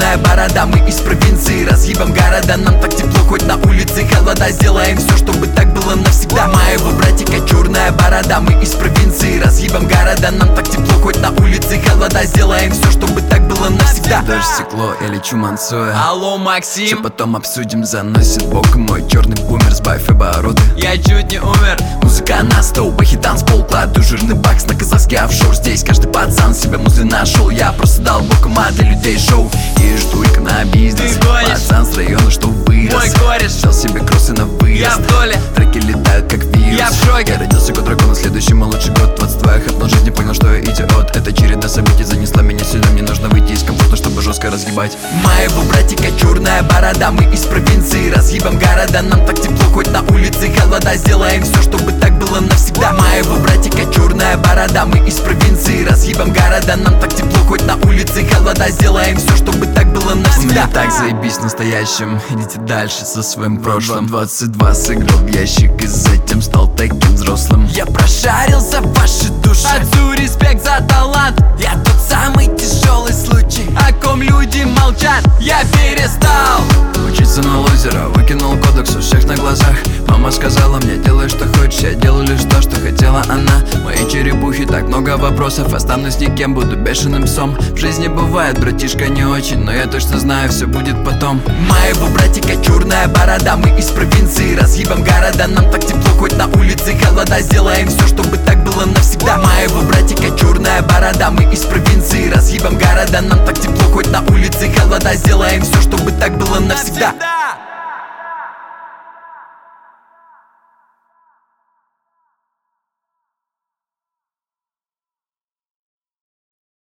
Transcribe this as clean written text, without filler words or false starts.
черная борода. Мы из провинции, разъебем города. Нам так тепло, хоть на улице холода. Сделаем все, чтобы так было навсегда. Моего братика черная борода. Мы из провинции, разъебем города. Нам так тепло, хоть на улице холода. Сделаем все, чтобы так было навсегда. Дождь, стекло, я лечу Мансуя. Алло, Максим. Все потом обсудим, заносит бок мой черный бумер. Сбавь обороты, Я чуть не умер. музыка на стол, бахи танцпол. Кладу жирный бакс на казахский офшор. Здесь каждый пацан себе музы нашел. Я просто дал боком, а для людей шоу. И жду их на бизнес. Пацан с района, что вырос. Мой кореш взял себе кроссы на выезд. Я в доле. Треки летают как вирус. Я в шоке. Я родился год дракона, следующий мой лучший год. 22 я хапнул жизнь, понял, что я идиот. Эта череда событий занесла меня сюда. Мне нужно выйти из комфорта, чтобы жестко разгибать. Моего братика черная борода. Мы из провинции, разъебем города. Нам так тепло, хоть на улице холода. Сделаем все, чтобы так было навсегда. Моего братика черная борода. Мы из провинции, разъебем города. Нам так тепло, хоть на улице холода. Сделаем все, чтобы так было навсегда. У меня так заебись в настоящем. Идите дальше со своим прошлым. 22 сыграл в ящик и затем стал таким взрослым. Я прошарил за ваши души. Отцу респект за талант. Я тот самый тяжелый случай, о ком люди молчат. Я перестал Учиться на лузера, выкинул кодекс у всех на глазах. Мама сказала мне, делай что хочешь, я делаю лишь то, что хотела она. Мои черепухи, так много вопросов, останусь никем, буду бешеным псом. В жизни бывает, братишка, не очень, но я точно знаю, все будет потом. Моего братика черная борода. Мы из провинции, разъебем города. Нам так тепло, хоть на улице холода. Сделаем все, чтобы так было навсегда. Моего братика черная борода. Мы из провинции, разъебем города. Нам так тепло, хоть на улице холода. Сделаем все, чтобы так было навсегда.